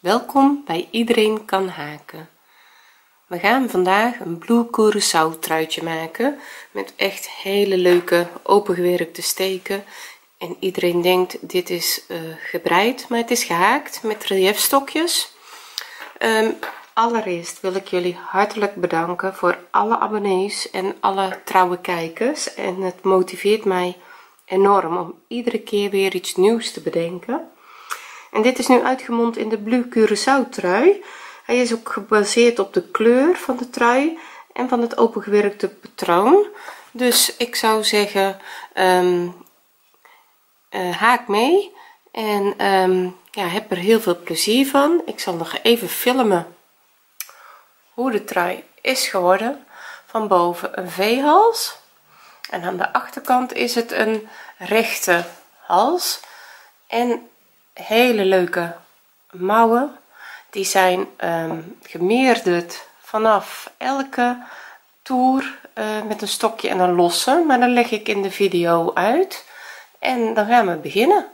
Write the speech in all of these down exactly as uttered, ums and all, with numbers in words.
Welkom bij Iedereen kan haken. We gaan vandaag een Blue Curaçao truitje maken met echt hele leuke opengewerkte steken. En iedereen denkt dit is uh, gebreid, maar het is gehaakt met reliefstokjes. Um, allereerst wil ik jullie hartelijk bedanken voor alle abonnees en alle trouwe kijkers. En het motiveert mij enorm om iedere keer weer iets nieuws te bedenken. En dit is nu uitgemond in de Blue Curaçao trui. Hij is ook gebaseerd op de kleur van de trui en van het opengewerkte patroon. Dus ik zou zeggen, um, uh, haak mee en um, ja, heb er heel veel plezier van. Ik zal nog even filmen hoe de trui is geworden. Van boven een V-hals en aan de achterkant is het een rechte hals en hele leuke mouwen. Die zijn um, gemeerderd vanaf elke toer uh, met een stokje en een losse, maar dan leg ik in de video uit en dan gaan we beginnen.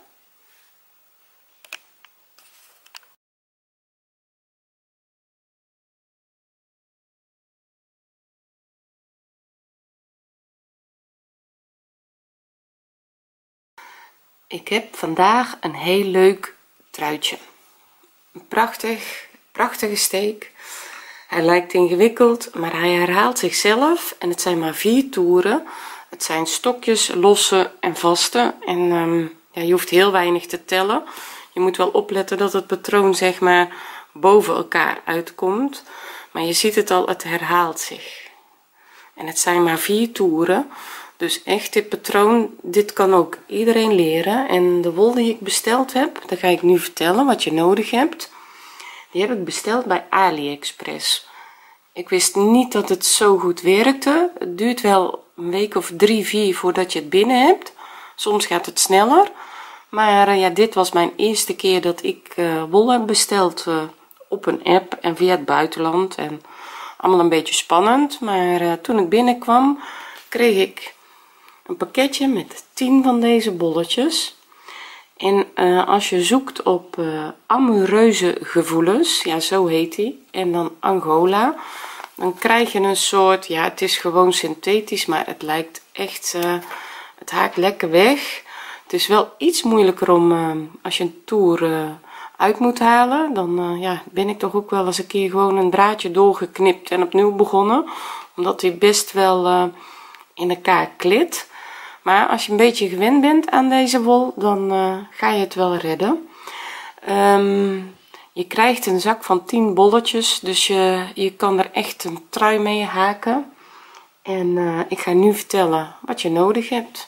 Ik heb vandaag een heel leuk truitje. Een prachtig, prachtige steek. Hij lijkt ingewikkeld, maar hij herhaalt zichzelf en het zijn maar vier toeren. Het zijn stokjes, losse en vaste en um, ja, je hoeft heel weinig te tellen. Je moet wel opletten dat het patroon zeg maar boven elkaar uitkomt, maar je ziet het al, het herhaalt zich. En het zijn maar vier toeren. Dus echt dit patroon, dit kan ook iedereen leren. En de wol die ik besteld heb, dat ga ik nu vertellen wat je nodig hebt. Die heb ik besteld bij AliExpress. Ik wist niet dat het zo goed werkte. Het duurt wel een week of drie, vier voordat je het binnen hebt. Soms gaat het sneller. Maar ja, dit was mijn eerste keer dat ik uh, wol heb besteld uh, op een app en via het buitenland. En allemaal een beetje spannend. Maar uh, toen ik binnenkwam, kreeg ik een pakketje met tien van deze bolletjes. En uh, als je zoekt op uh, amoureuze gevoelens, ja zo heet die, en dan Angola, dan krijg je een soort, ja het is gewoon synthetisch, maar het lijkt echt, uh, het haakt lekker weg. Het is wel iets moeilijker om, uh, als je een toer uh, uit moet halen, dan uh, ja, ben ik toch ook wel eens een keer gewoon een draadje doorgeknipt en opnieuw begonnen, omdat hij best wel uh, in elkaar klit. Maar als je een beetje gewend bent aan deze wol, dan uh, ga je het wel redden. Um, je krijgt een zak van tien bolletjes, dus je, je kan er echt een trui mee haken. En uh, ik ga nu vertellen wat je nodig hebt.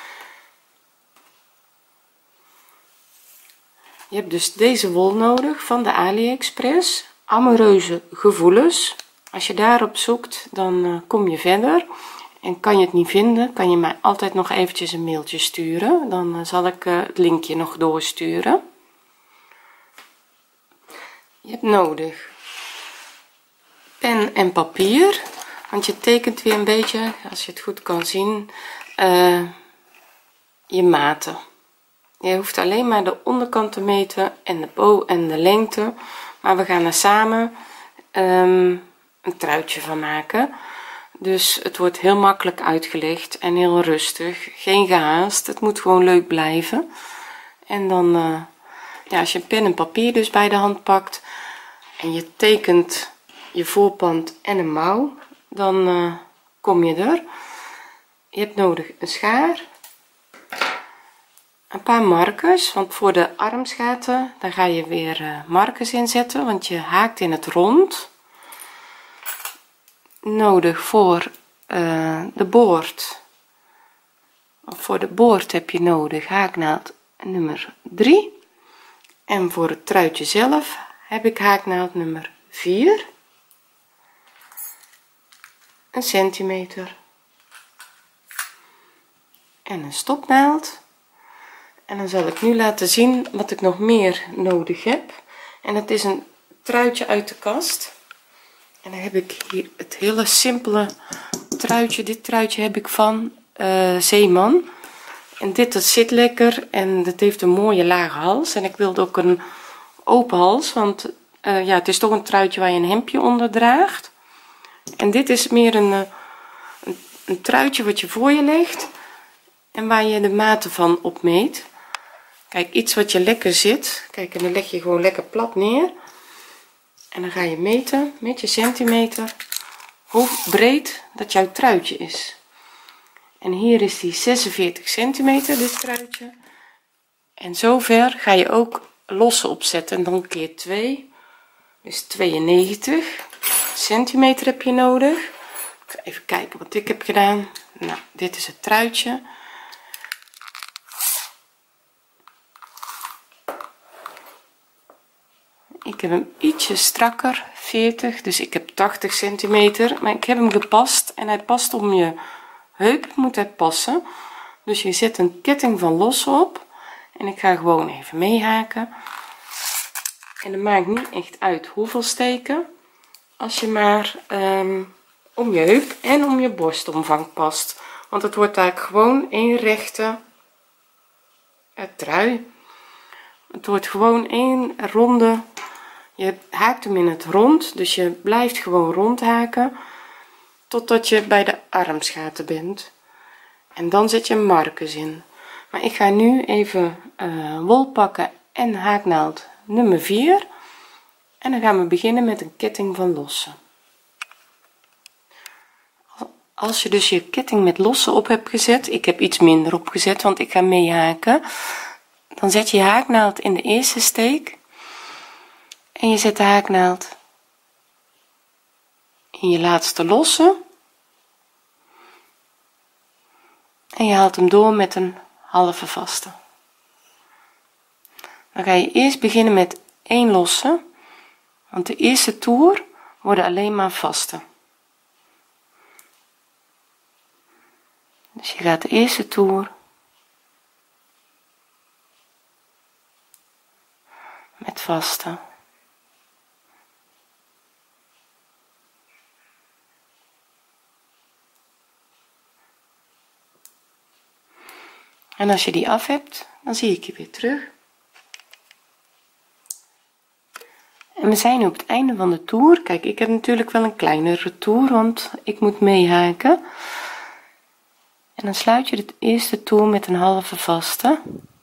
Je hebt dus deze wol nodig van de AliExpress. Amoureuze gevoelens. Als je daarop zoekt, dan uh, kom je verder. En kan je het niet vinden, kan je mij altijd nog eventjes een mailtje sturen. Dan uh, zal ik uh, het linkje nog doorsturen. Je hebt nodig pen en papier, want je tekent weer een beetje, als je het goed kan zien, uh, je maten. Je hoeft alleen maar de onderkant te meten en de bow en de lengte, maar we gaan er samen um, een truitje van maken. Dus het wordt heel makkelijk uitgelegd en heel rustig, geen gehaast, het moet gewoon leuk blijven. En dan uh, ja, als je pen en papier dus bij de hand pakt en je tekent je voorpand en een mouw, dan uh, kom je er. Je hebt nodig een schaar, een paar markers, want voor de armsgaten daar ga je weer uh, markers in zetten, want je haakt in het rond. Nodig voor uh, de boord, of voor de boord heb je nodig haaknaald nummer drie en voor het truitje zelf heb ik haaknaald nummer vier, een centimeter en een stopnaald. En dan zal ik nu laten zien wat ik nog meer nodig heb, en het is een truitje uit de kast. En dan heb ik hier het hele simpele truitje. Dit truitje heb ik van uh, Zeeman. En dit dat zit lekker en het heeft een mooie lage hals. En ik wilde ook een open hals, want uh, ja, het is toch een truitje waar je een hemdje onder draagt. En dit is meer een, uh, een, een truitje wat je voor je legt en waar je de maten van opmeet. Kijk, iets wat je lekker zit. Kijk, en dan leg je gewoon lekker plat neer. En dan ga je meten met je centimeter hoe breed dat jouw truitje is. En hier is die zesenveertig centimeter, dit truitje. En zover ga je ook lossen opzetten. En dan keer twee. Dus tweeënnegentig centimeter heb je nodig. Ik ga even kijken wat ik heb gedaan. Nou, dit is het truitje. Ik heb hem ietsje strakker, veertig, dus ik heb tachtig centimeter, maar ik heb hem gepast en hij past om je heup, moet hij passen. Dus je zet een ketting van losse op en ik ga gewoon even meehaken. En het maakt niet echt uit hoeveel steken, als je maar um, om je heup en om je borstomvang past, want het wordt eigenlijk gewoon één rechte uh, trui. Het wordt gewoon één ronde. Je haakt hem in het rond, dus je blijft gewoon rond haken totdat je bij de armsgaten bent. En dan zet je markers in. Maar ik ga nu even uh, wol pakken en haaknaald nummer vier. En dan gaan we beginnen met een ketting van losse. Als je dus je ketting met losse op hebt gezet, ik heb iets minder opgezet, want ik ga mee haken. Dan zet je je haaknaald in de eerste steek. En je zet de haaknaald in je laatste losse en je haalt hem door met een halve vaste. Dan ga je eerst beginnen met één losse, want de eerste toer worden alleen maar vaste. Dus je gaat de eerste toer met vaste. En als je die af hebt, dan zie ik je weer terug. En we zijn nu op het einde van de toer. Kijk, ik heb natuurlijk wel een kleinere toer, want ik moet meehaken. En dan sluit je de eerste toer met een halve vaste.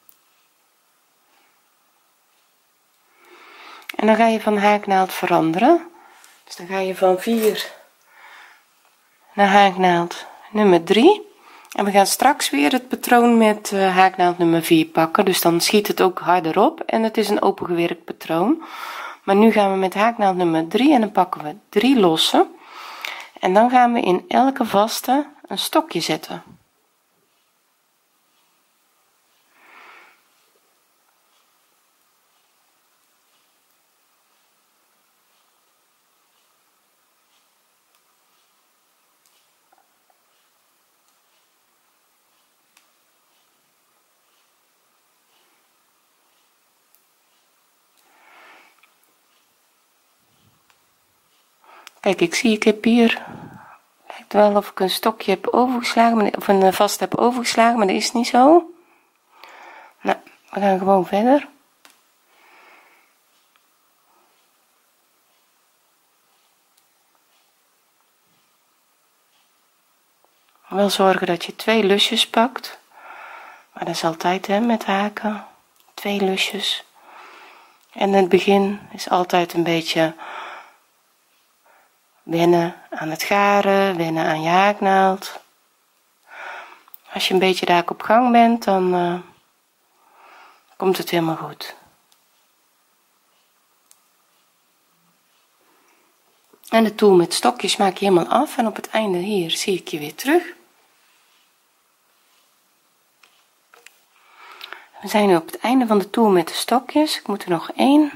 En dan ga je van haaknaald veranderen. Dus dan ga je van vier naar haaknaald nummer drie. En we gaan straks weer het patroon met uh, haaknaald nummer vier pakken, dus dan schiet het ook harder op en het is een opengewerkt patroon. Maar nu gaan we met haaknaald nummer drie en dan pakken we drie losse en dan gaan we in elke vaste een stokje zetten. Kijk, ik zie, ik heb hier, lijkt wel of ik een stokje heb overgeslagen, of een vast heb overgeslagen, maar dat is niet zo. Nou, we gaan gewoon verder. Wel zorgen dat je twee lusjes pakt, maar dat is altijd hè, met haken, twee lusjes. En het begin is altijd een beetje wennen aan het garen, wennen aan je haaknaald. Als je een beetje daar op gang bent, dan uh, komt het helemaal goed. En de toer met stokjes maak je helemaal af en op het einde hier zie ik je weer terug. We zijn nu op het einde van de toer met de stokjes. Ik moet er nog één.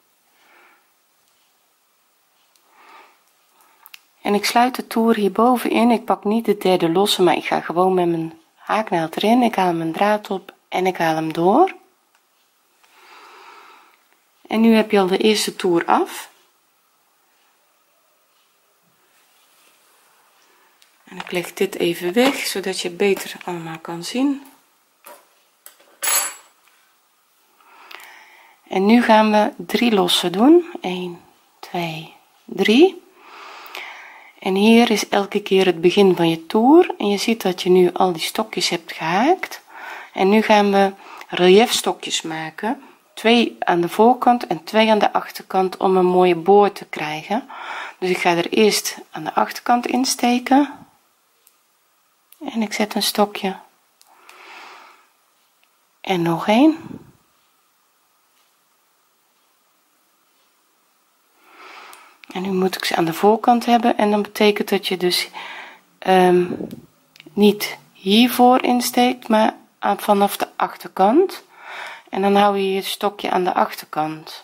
En ik sluit de toer hierboven in. Ik pak niet de derde losse, maar ik ga gewoon met mijn haaknaald erin. Ik haal mijn draad op en ik haal hem door. En nu heb je al de eerste toer af. En ik leg dit even weg, zodat je het beter allemaal kan zien. En nu gaan we drie lossen doen. een, twee, drie. En hier is elke keer het begin van je toer en je ziet dat je nu al die stokjes hebt gehaakt. En nu gaan we reliefstokjes maken, twee aan de voorkant en twee aan de achterkant, om een mooie boord te krijgen. Dus ik ga er eerst aan de achterkant insteken en ik zet een stokje en nog één. En nu moet ik ze aan de voorkant hebben en dan betekent dat je dus um, niet hiervoor insteekt, maar aan, vanaf de achterkant. En dan hou je je stokje aan de achterkant.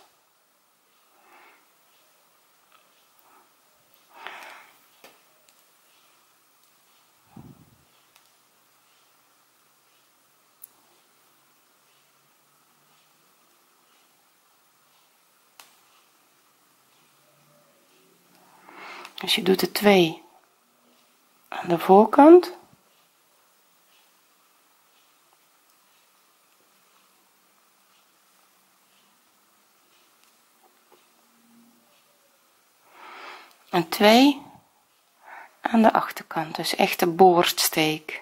Dus je doet er twee aan de voorkant. En twee aan de achterkant, dus echt de boordsteek.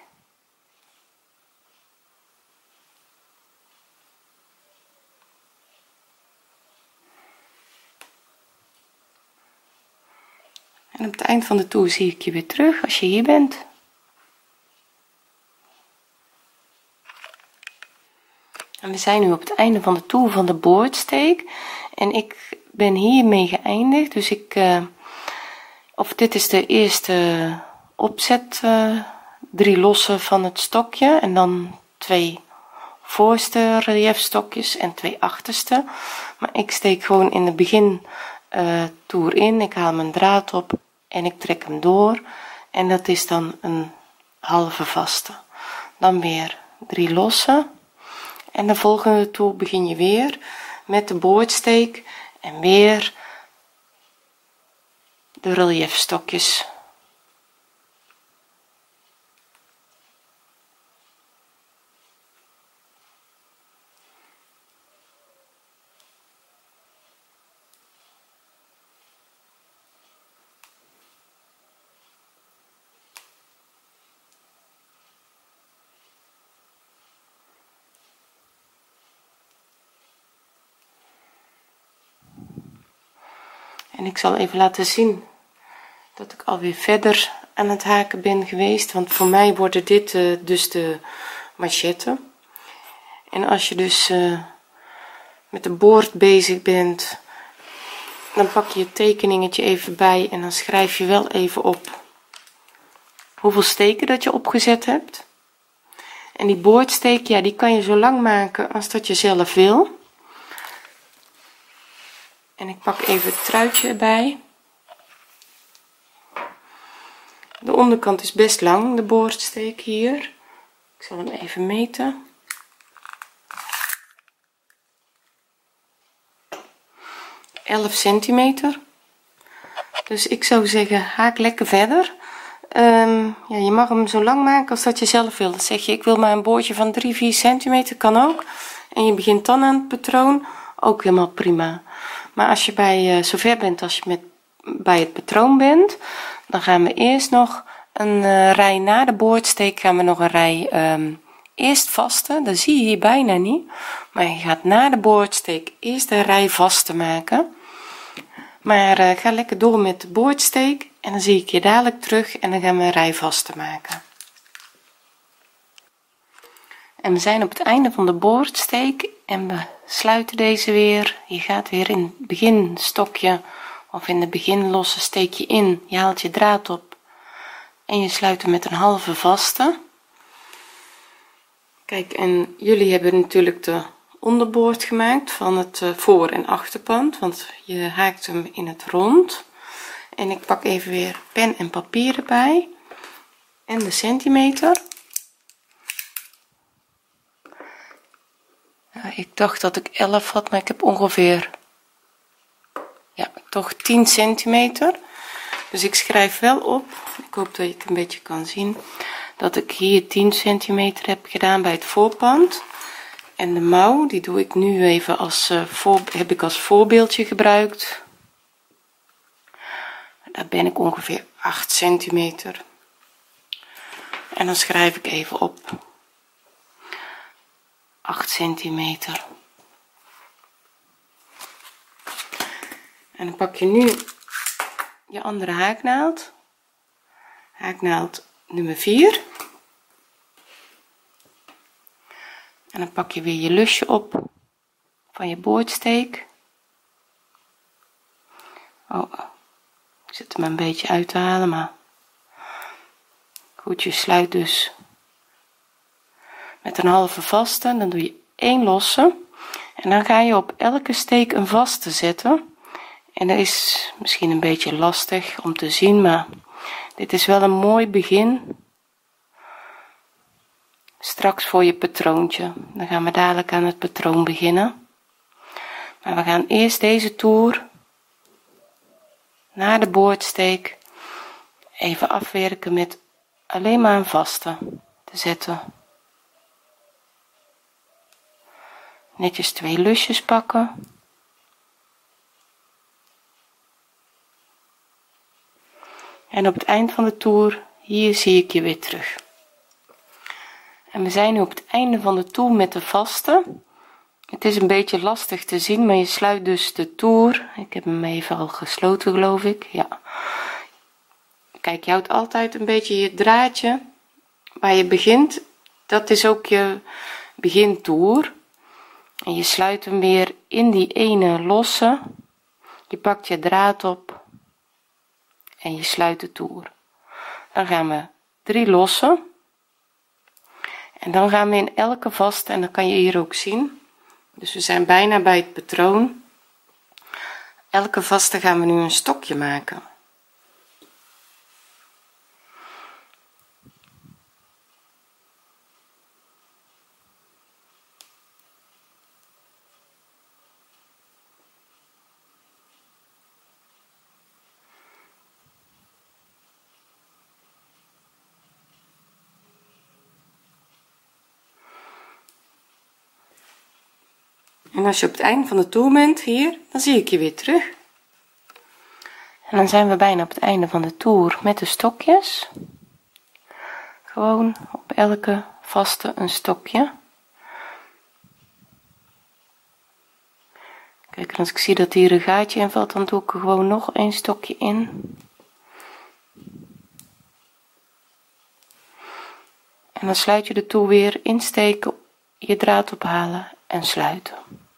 En op het eind van de toer zie ik je weer terug als je hier bent. En we zijn nu op het einde van de toer van de boordsteek en ik ben hiermee geëindigd. Dus ik uh, of dit is de eerste opzet, uh, drie lossen van het stokje en dan twee voorste reliefstokjes en twee achterste. Maar ik steek gewoon in de begin uh, toer in, ik haal mijn draad op en ik trek hem door en dat is dan een halve vaste. Dan weer drie lossen en de volgende toer begin je weer met de boordsteek en weer de reliefstokjes. En ik zal even laten zien dat ik alweer verder aan het haken ben geweest, want voor mij worden dit uh, dus de manchetten. En als je dus uh, met de boord bezig bent, dan pak je je tekeningetje even bij en dan schrijf je wel even op hoeveel steken dat je opgezet hebt. En die boordsteek, ja, die kan je zo lang maken als dat je zelf wil. En ik pak even het truitje erbij. De onderkant is best lang, de boordsteek hier. Ik zal hem even meten. elf centimeter. Dus ik zou zeggen, haak lekker verder. Um, ja, je mag hem zo lang maken als dat je zelf wil. Dan zeg je, ik wil maar een boordje van drie vier centimeter, kan ook. En je begint dan aan het patroon, ook helemaal prima. Maar als je bij uh, zover bent als je met bij het patroon bent, dan gaan we eerst nog een uh, rij na de boordsteek gaan we nog een rij um, eerst vaste. Dat zie je hier bijna niet, maar je gaat na de boordsteek eerst een rij vaste maken. Maar uh, ga lekker door met de boordsteek en dan zie ik je dadelijk terug en dan gaan we een rij vaste maken. En we zijn op het einde van de boordsteek en we sluiten deze weer. Je gaat weer in het begin stokje of in de begin losse steek je in, je haalt je draad op en je sluit hem met een halve vaste. Kijk, en jullie hebben natuurlijk de onderboord gemaakt van het voor- en achterpand, want je haakt hem in het rond. En ik pak even weer pen en papier erbij en de centimeter. Nou, ik dacht dat ik elf had, maar ik heb ongeveer ja toch tien centimeter. Dus ik schrijf wel op, ik hoop dat je het een beetje kan zien, dat ik hier tien centimeter heb gedaan bij het voorpand En de mouw, die doe ik nu even als uh, voor, heb ik als voorbeeldje gebruikt. Daar ben ik ongeveer acht centimeter. En dan schrijf ik even op acht centimeter. En dan pak je nu je andere haaknaald, haaknaald nummer vier. En dan pak je weer je lusje op van je boordsteek. Oh, ik zit hem een beetje uit te halen, maar goed, je sluit dus met een halve vaste, dan doe je één losse en dan ga je op elke steek een vaste zetten. En dat is misschien een beetje lastig om te zien, maar dit is wel een mooi begin straks voor je patroontje. Dan gaan we dadelijk aan het patroon beginnen, maar we gaan eerst deze toer naar de boordsteek even afwerken met alleen maar een vaste te zetten. Netjes twee lusjes pakken. En op het eind van de toer, hier zie ik je weer terug. En we zijn nu op het einde van de toer met de vaste. Het is een beetje lastig te zien, maar je sluit dus de toer. Ik heb hem even al gesloten, geloof ik. Ja. Kijk, je houdt altijd een beetje je draadje waar je begint. Dat is ook je begintoer. En je sluit hem weer in die ene losse. Je pakt je draad op en je sluit de toer. Dan gaan we drie lossen. En dan gaan we in elke vaste, en dat kan je hier ook zien. Dus we zijn bijna bij het patroon. Elke vaste gaan we nu een stokje maken. En als je op het einde van de toer bent, hier, dan zie ik je weer terug. En dan zijn we bijna op het einde van de toer met de stokjes. Gewoon op elke vaste een stokje. Kijk, en als ik zie dat hier een gaatje in valt, dan doe ik er gewoon nog een stokje in. En dan sluit je de toer weer insteken, je draad ophalen en sluiten.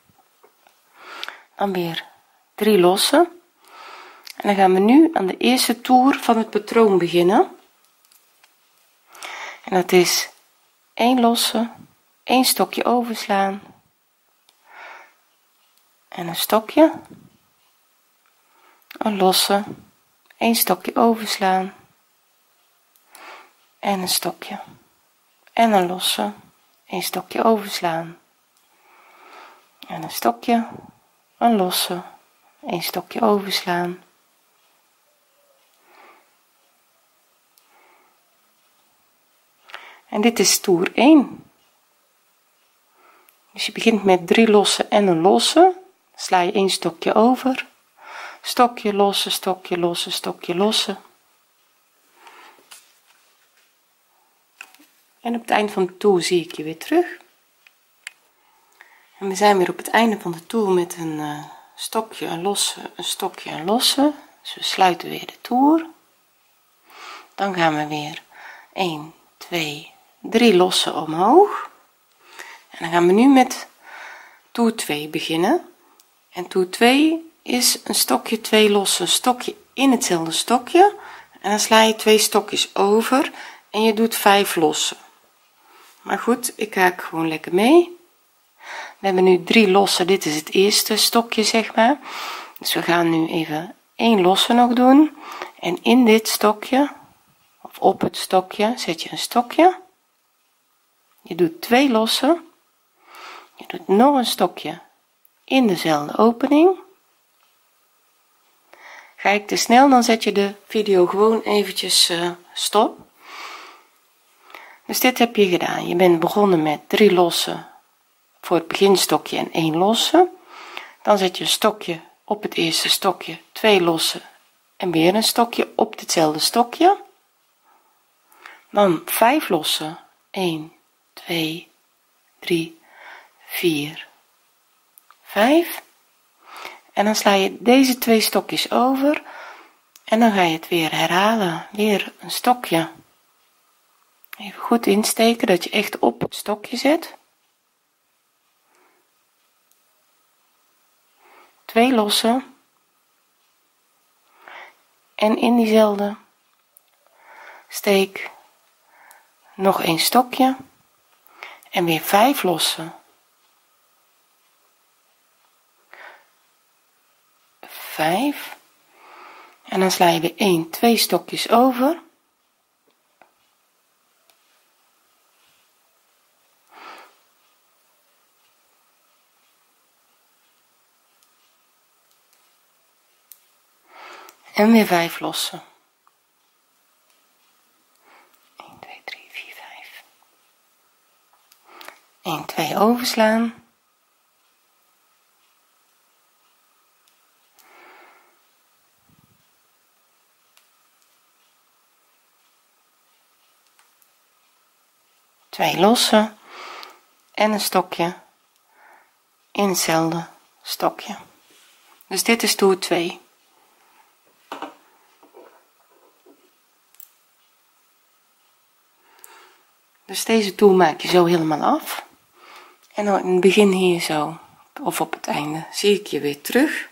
Dan weer drie lossen. En dan gaan we nu aan de eerste toer van het patroon beginnen. En dat is één losse, één stokje overslaan en een stokje, een losse, één stokje overslaan en een stokje en een losse, één stokje overslaan en een stokje, een losse, één stokje overslaan en dit is toer één. Dus je begint met drie losse en een losse, sla je één stokje over, stokje losse, stokje losse, stokje losse. En op het eind van de toer zie ik je weer terug. En we zijn weer op het einde van de toer met een uh, stokje, een losse, een stokje, een losse. Dus we sluiten weer de toer. Dan gaan we weer één, twee, drie lossen omhoog. En dan gaan we nu met toer twee beginnen. En toer twee is een stokje, twee losse, een stokje in hetzelfde stokje. En dan sla je twee stokjes over en je doet vijf lossen. Maar goed, ik haak gewoon lekker mee. We hebben nu drie lossen, dit is het eerste stokje, zeg maar. Dus we gaan nu even één losse nog doen. En in dit stokje, of op het stokje, zet je een stokje. Je doet twee lossen. Je doet nog een stokje in dezelfde opening. Ga ik te snel, dan zet je de video gewoon eventjes uh, stop. Dus dit heb je gedaan. Je bent begonnen met drie lossen voor het beginstokje en één losse, dan zet je een stokje op het eerste stokje, twee losse en weer een stokje op hetzelfde stokje, dan vijf losse, één, twee, drie, vier, vijf, en dan sla je deze twee stokjes over en dan ga je het weer herhalen, weer een stokje, even goed insteken dat je echt op het stokje zet, twee losse en in diezelfde steek nog een stokje en weer vijf losse, vijf, en dan sla je weer één, twee stokjes over en weer vijf losse, één, twee, drie, vier, vijf, één, twee overslaan, twee losse en een stokje in hetzelfde stokje. Dus dit is toer twee. Dus deze toer maak je zo helemaal af en dan in het begin hier zo of op het einde zie ik je weer terug.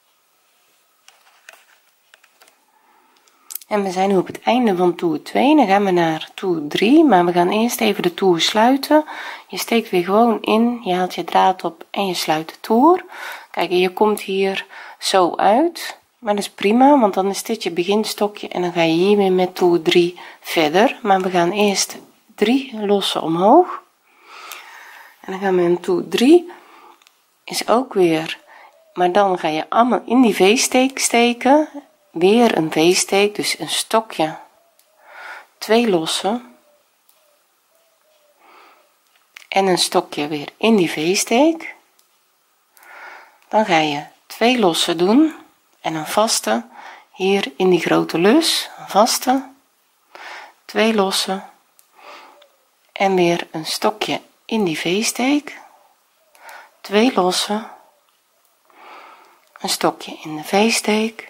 En we zijn nu op het einde van toer twee, dan gaan we naar toer drie, maar we gaan eerst even de toer sluiten. Je steekt weer gewoon in, je haalt je draad op en je sluit de toer. Kijk, je komt hier zo uit, maar dat is prima, want dan is dit je beginstokje en dan ga je hier weer met toer drie verder. Maar we gaan eerst drie lossen omhoog en dan gaan we in toer drie, is ook weer, maar dan ga je allemaal in die V-steek steken, weer een V-steek, dus een stokje, twee lossen en een stokje weer in die V-steek, dan ga je twee lossen doen en een vaste hier in die grote lus, een vaste, twee lossen en weer een stokje in die V-steek, twee lossen, een stokje in de V-steek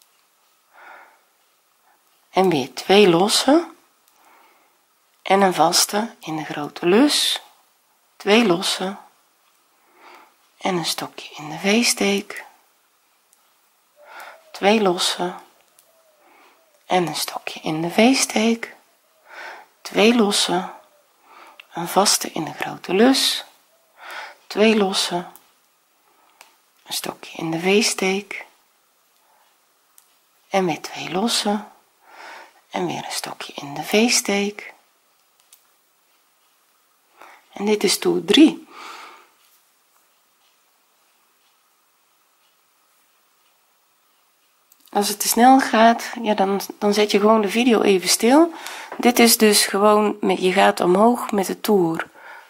en weer twee losse en een vaste in de grote lus, twee losse en een stokje in de V-steek, twee losse en een stokje in de V-steek, twee losse, een vaste in de grote lus, twee losse, een stokje in de V-steek en weer twee losse en weer een stokje in de V-steek. En dit is toer drie. Als het te snel gaat, ja, dan, dan zet je gewoon de video even stil. Dit is dus gewoon, met, je gaat omhoog met de toer.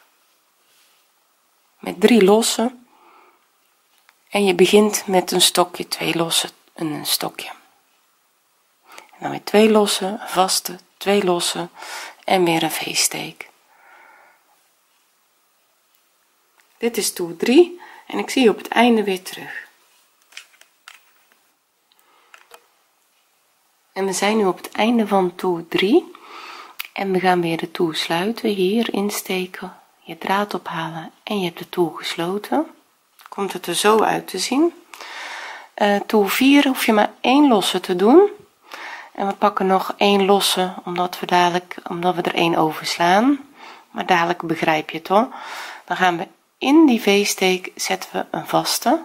Met drie lossen. En je begint met een stokje, twee lossen en een stokje. En dan weer twee lossen, een vaste, twee lossen en weer een V-steek. Dit is toer drie en ik zie je op het einde weer terug. En we zijn nu op het einde van toer drie en we gaan weer de toer sluiten, hier insteken, je draad ophalen en je hebt de toer gesloten. Komt het er zo uit te zien. Uh, toer vier hoef je maar één losse te doen en we pakken nog één losse omdat we dadelijk omdat we er één overslaan, maar dadelijk begrijp je het hoor. Dan gaan we in die V-steek zetten we een vaste,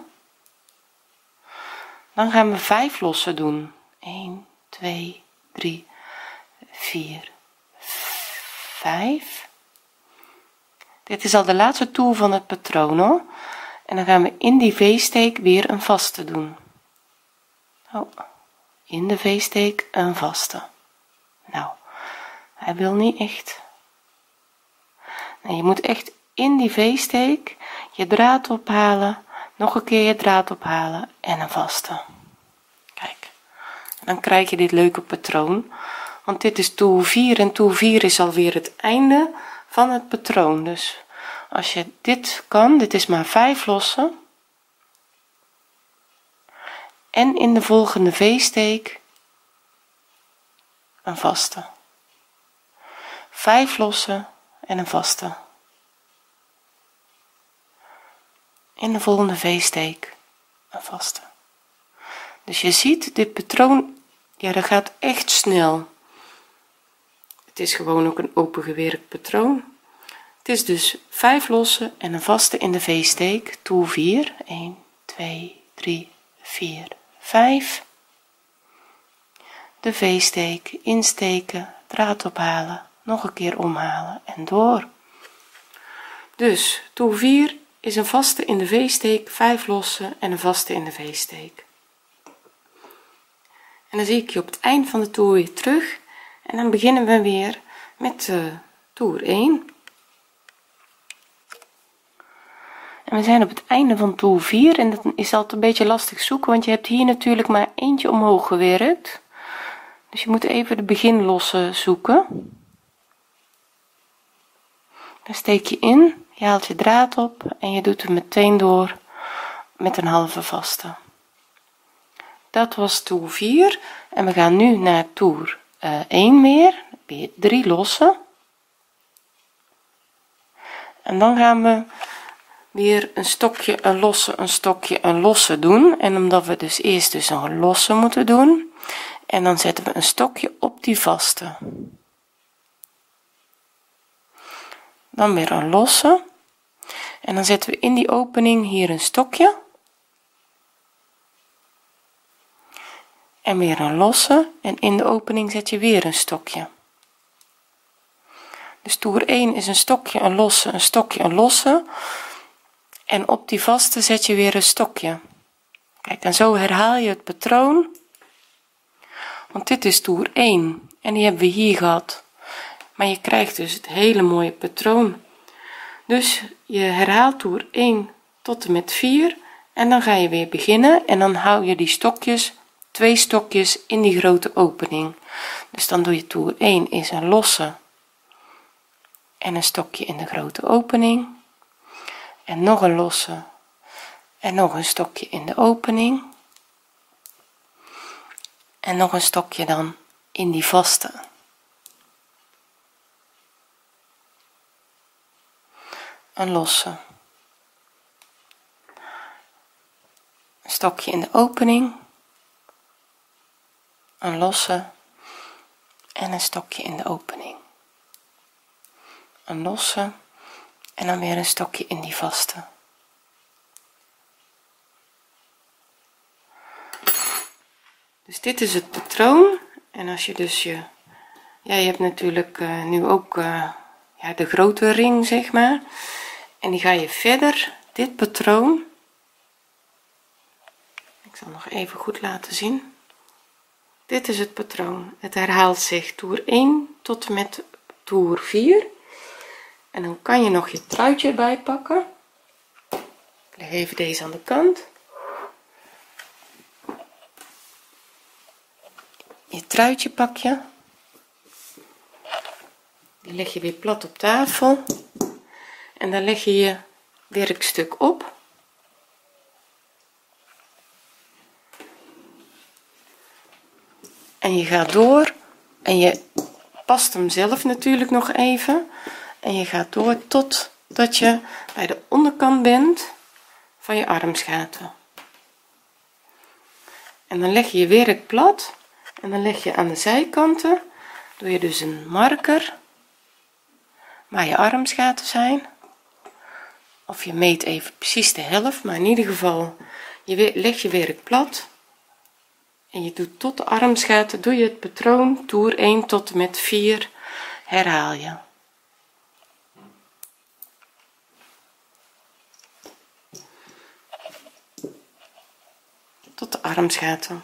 dan gaan we vijf losse doen, één, twee, drie, vier, vijf. Dit is al de laatste toer van het patroon hoor. En dan gaan we in die V-steek weer een vaste doen. Oh, in de V-steek een vaste. Nou, hij wil niet echt. Nee, je moet echt in die V-steek, je draad ophalen, nog een keer je draad ophalen en een vaste. Kijk, dan krijg je dit leuke patroon, want dit is toer vier en toer vier is alweer het einde van het patroon. Dus als je dit kan, dit is maar vijf lossen en in de volgende V-steek een vaste, vijf lossen en een vaste, in de volgende V-steek een vaste. Dus je ziet dit patroon, ja, dat gaat echt snel. Het is gewoon ook een opengewerkt patroon. Het is dus vijf lossen en een vaste in de V-steek, toer vier, een, twee, drie, vier, vijf, de V-steek insteken, draad ophalen, nog een keer omhalen en door. Dus toer vier is een vaste in de V-steek, vijf lossen en een vaste in de V-steek. En dan zie ik je op het eind van de toer weer terug en dan beginnen we weer met uh, toer één. En we zijn op het einde van toer vier en dat is altijd een beetje lastig zoeken, want je hebt hier natuurlijk maar eentje omhoog gewerkt. Dus je moet even de beginlossen zoeken. Dan steek je in, je haalt je draad op en je doet hem meteen door met een halve vaste. Dat was toer vier en we gaan nu naar toer uh, één weer, weer drie lossen. En dan gaan we weer een stokje, een losse, een stokje, een losse doen. En omdat we dus eerst dus een losse moeten doen, en dan zetten we een stokje op die vaste. Dan weer een losse. En dan zetten we in die opening hier een stokje. En weer een losse. En in de opening zet je weer een stokje. Dus toer één is een stokje, een losse, een stokje, een losse. En op die vaste zet je weer een stokje. Kijk, en zo herhaal je het patroon. Want dit is toer één en die hebben we hier gehad. Maar je krijgt dus het hele mooie patroon. Dus je herhaalt toer één tot en met vier en dan ga je weer beginnen en dan hou je die stokjes, twee stokjes in die grote opening. Dus dan doe je toer één is een losse en een stokje in de grote opening en nog een losse en nog een stokje in de opening en nog een stokje dan in die vaste. Een losse, een stokje in de opening, een losse en een stokje in de opening, een losse en dan weer een stokje in die vaste. Dus dit is het patroon. En als je dus je ja, je hebt natuurlijk uh, nu ook uh, ja, de grote ring, zeg maar, en die ga je verder dit patroon, ik zal nog even goed laten zien, dit is het patroon, het herhaalt zich toer één tot en met toer vier. En dan kan je nog je truitje erbij pakken. Ik leg even deze aan de kant. Je truitje pak je, die leg je weer plat op tafel en dan leg je je werkstuk op. En je gaat door en je past hem zelf natuurlijk nog even en je gaat door tot dat je bij de onderkant bent van je armsgaten. En dan leg je je werk plat en dan leg je aan de zijkanten, doe je dus een marker waar je armsgaten zijn, of je meet even precies de helft, maar in ieder geval je leg je werk plat en je doet tot de armsgaten, doe je het patroon toer één tot en met vier, herhaal je. Tot de armsgaten.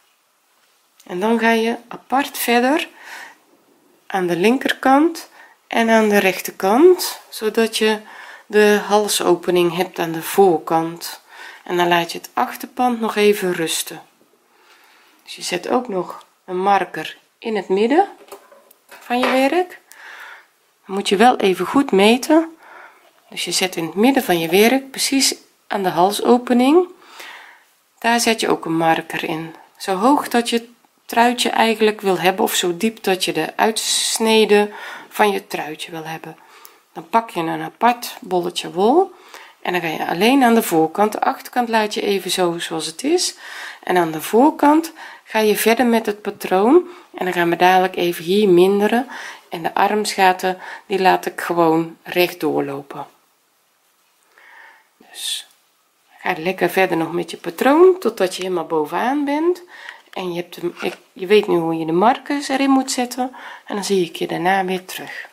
En dan ga je apart verder aan de linkerkant en aan de rechterkant, zodat je de halsopening hebt aan de voorkant. En dan laat je het achterpand nog even rusten. Dus je zet ook nog een marker in het midden van je werk. Dan moet je wel even goed meten. Dus je zet in het midden van je werk, precies aan de halsopening, daar zet je ook een marker in, zo hoog dat je het truitje eigenlijk wil hebben, of zo diep dat je de uitsnede van je truitje wil hebben. Dan pak je een apart bolletje wol en dan ga je alleen aan de voorkant, de achterkant laat je even zo zoals het is, en aan de voorkant ga je verder met het patroon. En dan gaan we dadelijk even hier minderen en de armsgaten die laat ik gewoon recht doorlopen. Dus ga lekker verder nog met je patroon totdat je helemaal bovenaan bent en je hebt hem, ik, je weet nu hoe je de markers erin moet zetten, en dan zie ik je daarna weer terug.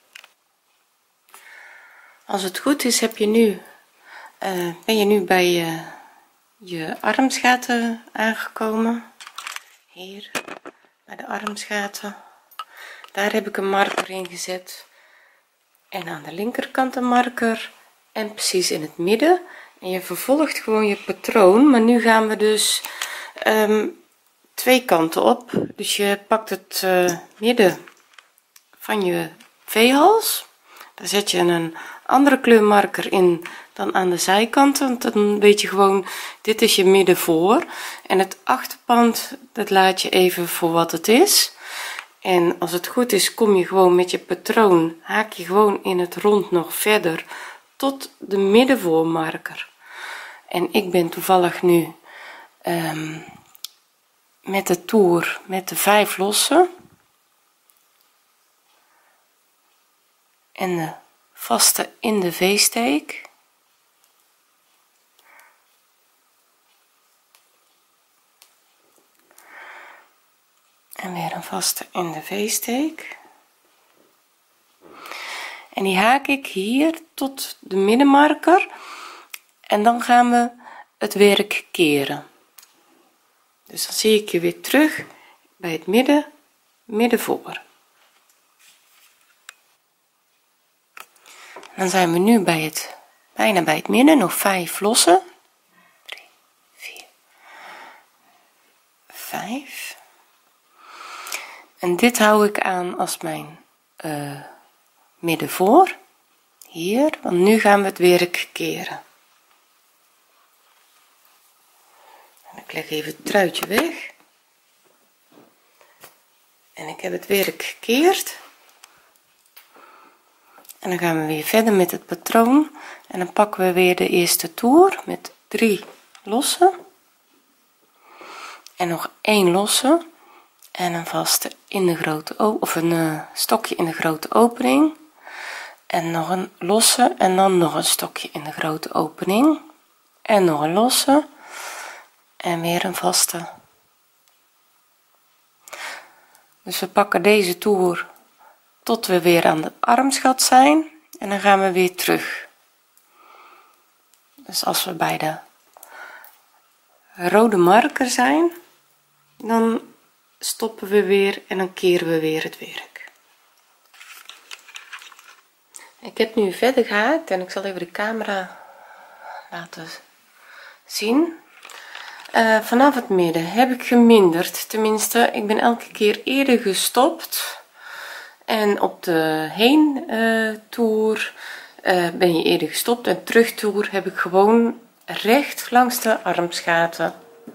Als het goed is heb je nu uh, ben je nu bij uh, je armsgaten aangekomen. Hier bij de armsgaten, daar heb ik een marker in gezet en aan de linkerkant een marker en precies in het midden. En je vervolgt gewoon je patroon, maar nu gaan we dus um, twee kanten op. Dus je pakt het uh, midden van je V-hals, daar zet je een andere kleurmarker in dan aan de zijkanten, want dan weet je gewoon, dit is je midden voor, en het achterpand dat laat je even voor wat het is. En als het goed is kom je gewoon met je patroon, haak je gewoon in het rond nog verder tot de middenvoormarker. En ik ben toevallig nu um, met de toer met de vijf lossen en de vaste in de V-steek. En weer een vaste in de V-steek. En die haak ik hier tot de middenmarker en dan gaan we het werk keren. Dus dan zie ik je weer terug bij het midden, midden voor. Dan zijn we nu bij het bijna bij het midden, nog vijf lossen. drie, vier, vijf. En dit hou ik aan als mijn uh, midden voor, hier, want nu gaan we het werk keren. En ik leg even het truitje weg en ik heb het werk gekeerd en dan gaan we weer verder met het patroon en dan pakken we weer de eerste toer met drie lossen en nog één losse en een vaste in de grote of een uh, stokje in de grote opening en nog een losse en dan nog een stokje in de grote opening en nog een losse en weer een vaste. Dus we pakken deze toer tot we weer aan de armsgat zijn en dan gaan we weer terug. Dus als we bij de rode marker zijn, dan stoppen we weer en dan keren we weer het werk. Ik heb nu verder gehaakt en ik zal even de camera laten zien. Uh, vanaf het midden heb ik geminderd, tenminste ik ben elke keer eerder gestopt en op de heen uh, toer uh, ben je eerder gestopt en terugtoer heb ik gewoon recht langs de armsgaten.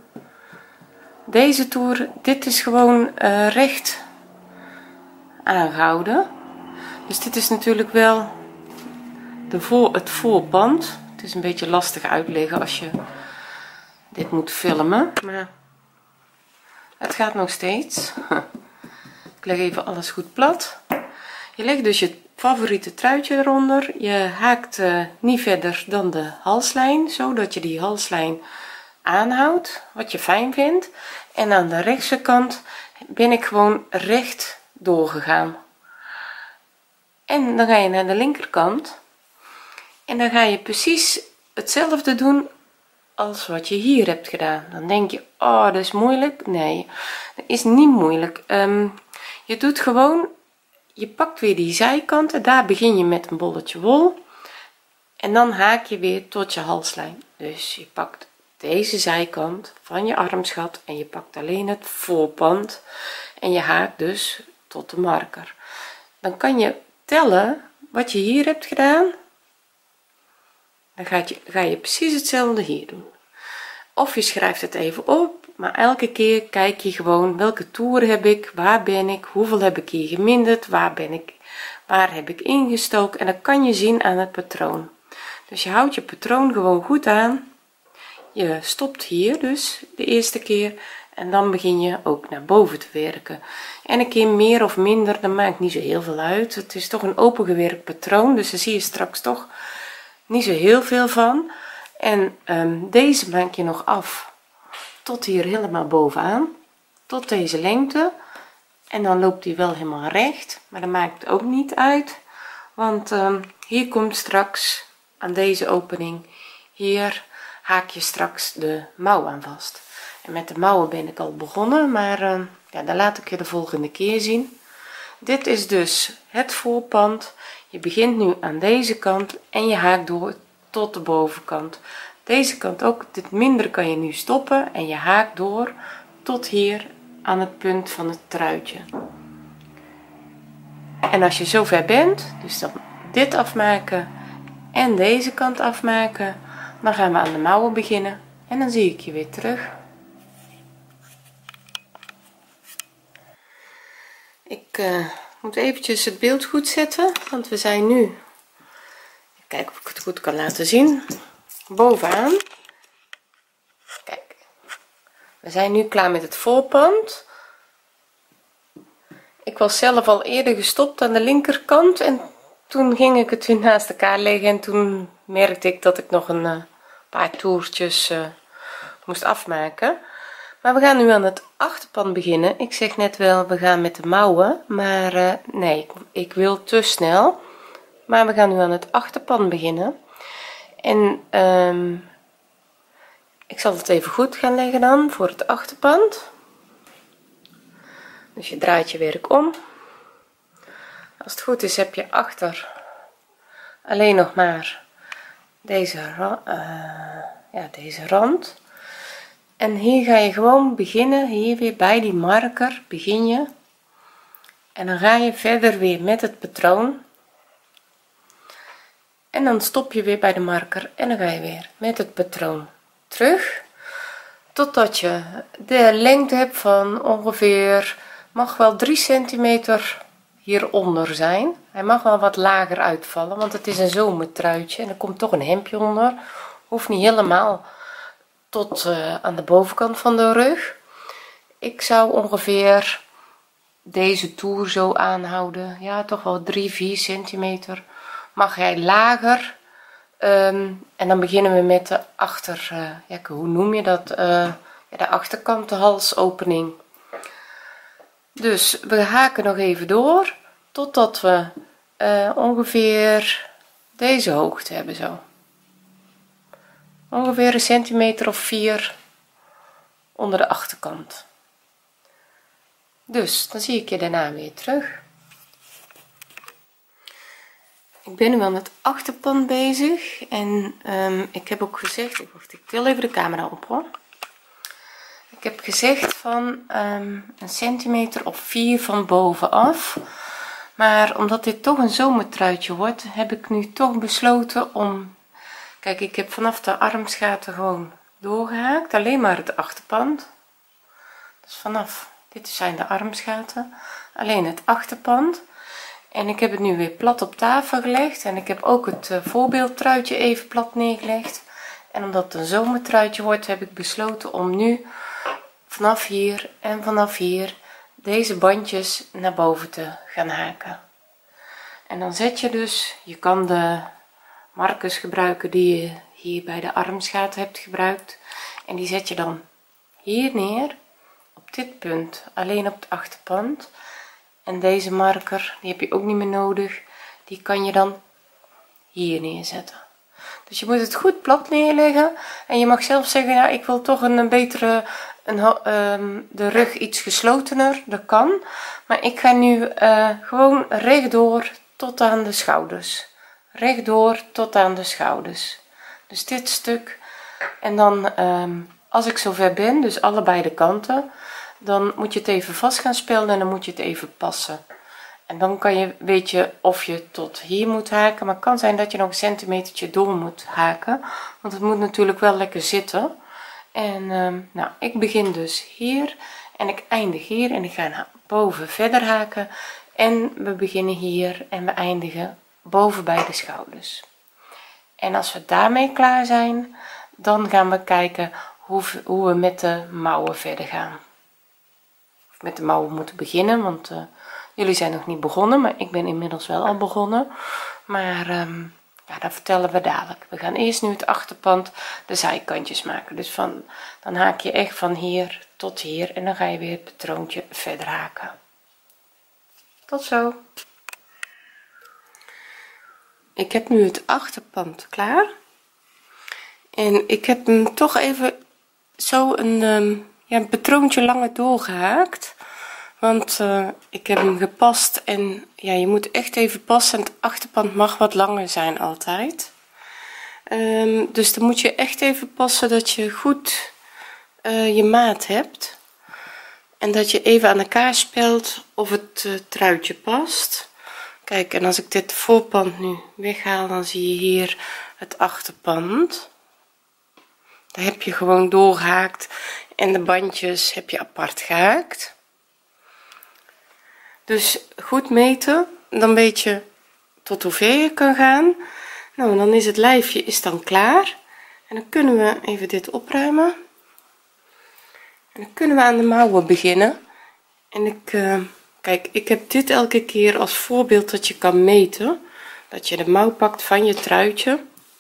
Deze toer, dit is gewoon uh, recht aangehouden, dus dit is natuurlijk wel de voor, het voorpand. Het is een beetje lastig uitleggen als je dit moet filmen, maar het gaat nog steeds. Ik leg even alles goed plat. Je legt dus je favoriete truitje eronder, je haakt uh, niet verder dan de halslijn, zodat je die halslijn aanhoudt wat je fijn vindt, en aan de rechtse kant ben ik gewoon recht doorgegaan en dan ga je naar de linkerkant en dan ga je precies hetzelfde doen als wat je hier hebt gedaan. Dan denk je, oh dat is moeilijk. Nee, dat is niet moeilijk. um, je doet gewoon je pakt weer die zijkanten, daar begin je met een bolletje wol en dan haak je weer tot je halslijn. Dus je pakt deze zijkant van je armsgat en je pakt alleen het voorpand en je haakt dus tot de marker. Dan kan je tellen wat je hier hebt gedaan, dan ga je, ga je precies hetzelfde hier doen. Of je schrijft het even op, maar elke keer kijk je gewoon welke toer heb ik, waar ben ik, hoeveel heb ik hier geminderd, waar ben ik, waar heb ik ingestoken, en dat kan je zien aan het patroon. Dus je houdt je patroon gewoon goed aan, je stopt hier dus de eerste keer en dan begin je ook naar boven te werken. En een keer meer of minder, dat maakt niet zo heel veel uit. Het is toch een opengewerkt patroon, dus daar zie je straks toch niet zo heel veel van. En um, deze maak je nog af tot hier helemaal bovenaan, tot deze lengte, en dan loopt die wel helemaal recht, maar dat maakt ook niet uit, want um, hier komt straks aan deze opening, hier haak je straks de mouw aan vast. En met de mouwen ben ik al begonnen, maar uh, ja, dan laat ik je de volgende keer zien. Dit is dus het voorpand. Je begint nu aan deze kant en je haakt door tot de bovenkant. Deze kant ook, dit minder kan je nu stoppen en je haakt door tot hier aan het punt van het truitje. En als je zover bent, dus dan dit afmaken en deze kant afmaken, dan gaan we aan de mouwen beginnen en dan zie ik je weer terug. Ik uh, moet eventjes het beeld goed zetten, want we zijn nu, kijk of ik het goed kan laten zien, bovenaan. Kijk, we zijn nu klaar met het voorpand. Ik was zelf al eerder gestopt aan de linkerkant en toen ging ik het weer naast elkaar leggen en toen merkte ik dat ik nog een uh, paar toertjes uh, moest afmaken. Maar we gaan nu aan het achterpand beginnen. Ik zeg net wel, we gaan met de mouwen, maar uh, nee, ik, ik wil te snel. Maar we gaan nu aan het achterpand beginnen. En um, ik zal het even goed gaan leggen dan voor het achterpand. Dus je draait je werk om. Als het goed is heb je achter alleen nog maar deze, uh, ja, deze rand. En hier ga je gewoon beginnen, hier weer bij die marker begin je. En dan ga je verder weer met het patroon. En dan stop je weer bij de marker en dan ga je weer met het patroon terug. Totdat je de lengte hebt van ongeveer, mag wel drie centimeter hieronder zijn. Hij mag wel wat lager uitvallen, want het is een zomertruitje en er komt toch een hemdje onder. Hoeft niet helemaal tot uh, aan de bovenkant van de rug. Ik zou ongeveer deze toer zo aanhouden, ja, toch wel drie vier centimeter mag hij lager. Um, en dan beginnen we met de achter, uh, ja, hoe noem je dat, uh, ja, de achterkant, de halsopening. Dus we haken nog even door totdat we uh, ongeveer deze hoogte hebben, zo ongeveer een centimeter of vier onder de achterkant. Dus dan zie ik je daarna weer terug. Ik ben nu aan het achterpand bezig en um, ik heb ook gezegd, wacht, ik til even de camera op hoor. Ik heb gezegd van um, een centimeter of vier van bovenaf, maar omdat dit toch een zomertruitje wordt, heb ik nu toch besloten om, kijk, ik heb vanaf de armsgaten gewoon doorgehaakt, alleen maar het achterpand. Dus vanaf, dit zijn de armsgaten, alleen het achterpand. En ik heb het nu weer plat op tafel gelegd en ik heb ook het uh, voorbeeldtruitje even plat neergelegd. En omdat het een zomertruitje wordt, heb ik besloten om nu vanaf hier en vanaf hier deze bandjes naar boven te gaan haken. En dan zet je dus, je kan de markers gebruiken die je hier bij de armsgaten hebt gebruikt. En die zet je dan hier neer, op dit punt, alleen op het achterpand. En deze marker, die heb je ook niet meer nodig, die kan je dan hier neerzetten. Dus je moet het goed plat neerleggen en je mag zelf zeggen, ja, ik wil toch een, een betere, een, um, de rug iets geslotener, dat kan. Maar ik ga nu uh, gewoon rechtdoor tot aan de schouders. Rechtdoor tot aan de schouders. Dus dit stuk. En dan, um, als ik zover ben, dus allebei de kanten, dan moet je het even vast gaan spelden en dan moet je het even passen. En dan kan je, weet je of je tot hier moet haken, maar het kan zijn dat je nog een centimetertje door moet haken, want het moet natuurlijk wel lekker zitten. En um, nou, ik begin dus hier en ik eindig hier en ik ga naar boven verder haken en we beginnen hier en we eindigen boven bij de schouders. En als we daarmee klaar zijn, dan gaan we kijken hoe, hoe we met de mouwen verder gaan. Of met de mouwen moeten beginnen, want uh, jullie zijn nog niet begonnen, maar ik ben inmiddels wel al begonnen. Maar um, ja, dat vertellen we dadelijk. We gaan eerst nu het achterpand, de zijkantjes maken. Dus van, dan haak je echt van hier tot hier en dan ga je weer het patroontje verder haken. Tot zo. Ik heb nu het achterpand klaar. En ik heb hem toch even zo een, um, ja, een patroontje langer doorgehaakt. Want uh, ik heb hem gepast en ja, je moet echt even passen. Het achterpand mag wat langer zijn altijd. Um, dus dan moet je echt even passen dat je goed uh, je maat hebt. En dat je even aan elkaar spelt of het uh, truitje past. Kijk, en als ik dit voorpand nu weghaal, dan zie je hier het achterpand. Daar heb je gewoon doorgehaakt en de bandjes heb je apart gehaakt. Dus goed meten, dan weet je tot hoe ver je kan gaan. Nou, dan is het lijfje is dan klaar. En dan kunnen we even dit opruimen. En dan kunnen we aan de mouwen beginnen. En ik, uh, kijk, ik heb dit elke keer als voorbeeld dat je kan meten. Dat je de mouw pakt van je truitje.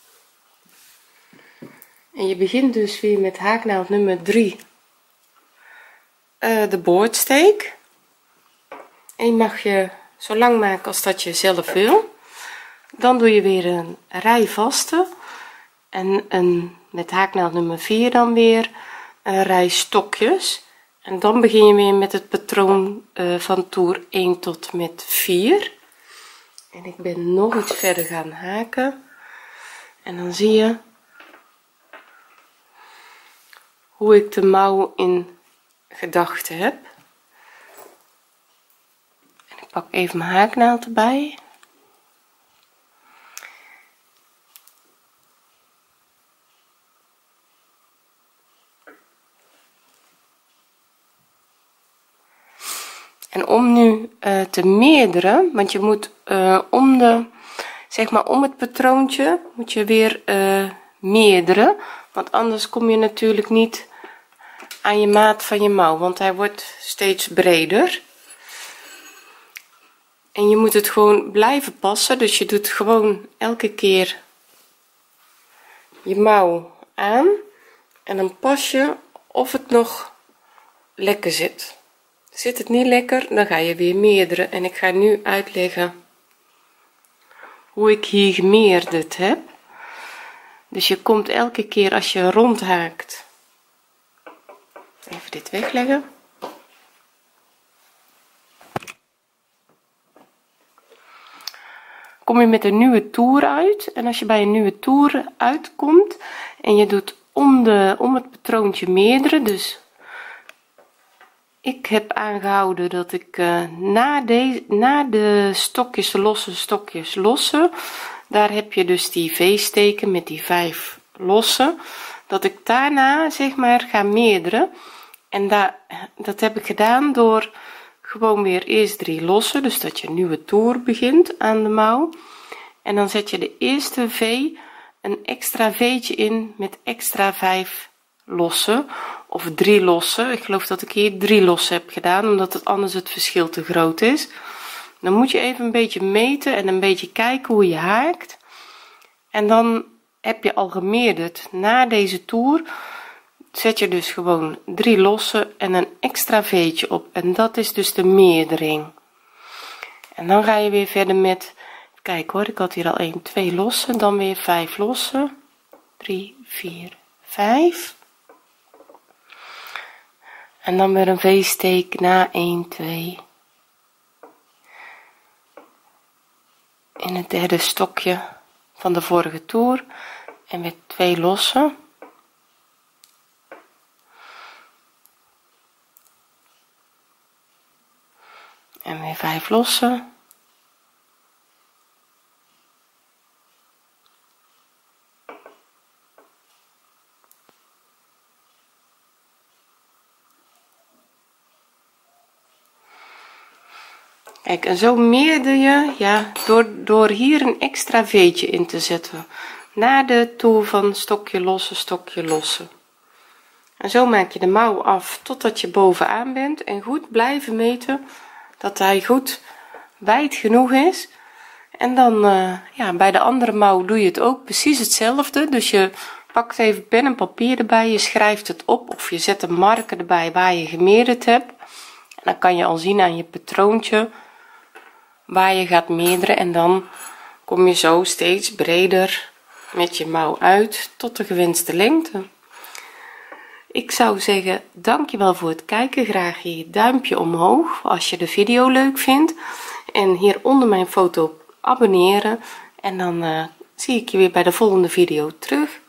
En je begint dus weer met haaknaald nummer drie. Uh, de boordsteek. En je mag je zo lang maken als dat je zelf wil. Dan doe je weer een rij vaste. En een, met haaknaald nummer vier dan weer een rij stokjes. En dan begin je weer met het patroon uh, van toer één tot met vier. En ik ben nog iets verder gaan haken. En dan zie je hoe ik de mouw in gedachten heb. En ik pak even mijn haaknaald erbij. En om nu uh, te meerderen, want je moet uh, om de, zeg maar om het patroontje, moet je weer uh, meerderen, want anders kom je natuurlijk niet aan je maat van je mouw, want hij wordt steeds breder. En je moet het gewoon blijven passen, dus je doet gewoon elke keer je mouw aan en dan pas je of het nog lekker zit. Zit het niet lekker, dan ga je weer meerderen. En ik ga nu uitleggen hoe ik hier gemeerderd heb. Dus je komt elke keer als je rondhaakt, even dit wegleggen, kom je met een nieuwe toer uit. En als je bij een nieuwe toer uitkomt en je doet om, de, om het patroontje meerdere, dus ik heb aangehouden dat ik uh, na, deze, na de stokjes, de losse stokjes lossen, daar heb je dus die v-steken met die vijf losse, dat ik daarna zeg maar ga meerderen. En daar, dat heb ik gedaan door gewoon weer eerst drie losse, dus dat je een nieuwe toer begint aan de mouw. En dan zet je de eerste v een extra v'tje in met extra vijf losse of drie losse. Ik geloof dat ik hier drie losse heb gedaan, omdat het anders het verschil te groot is. Dan moet je even een beetje meten en een beetje kijken hoe je haakt. En dan heb je al gemeerderd. Na deze toer zet je dus gewoon drie losse en een extra v'tje op. En dat is dus de meerdering. En dan ga je weer verder met, Kijk hoor, ik had hier al één, twee losse, dan weer vijf losse, drie, vier, vijf. En dan weer een V-steek na één, twee. In het derde stokje van de vorige toer en weer twee losse. En weer vijf losse. Kijk, en zo meerder je, ja, door, door hier een extra veetje in te zetten. Na de toer van stokje losse, stokje losse. En zo maak je de mouw af totdat je bovenaan bent. En goed blijven meten dat hij goed wijd genoeg is. En dan, uh, ja, bij de andere mouw doe je het ook precies hetzelfde. Dus je pakt even pen en papier erbij, je schrijft het op of je zet een marker erbij waar je gemeerderd hebt. En dan kan je al zien aan je patroontje waar je gaat meerderen en dan kom je zo steeds breder met je mouw uit tot de gewenste lengte. Ik zou zeggen, dankjewel voor het kijken, graag je duimpje omhoog als je de video leuk vindt en hier onder mijn foto abonneren en dan uh, zie ik je weer bij de volgende video terug.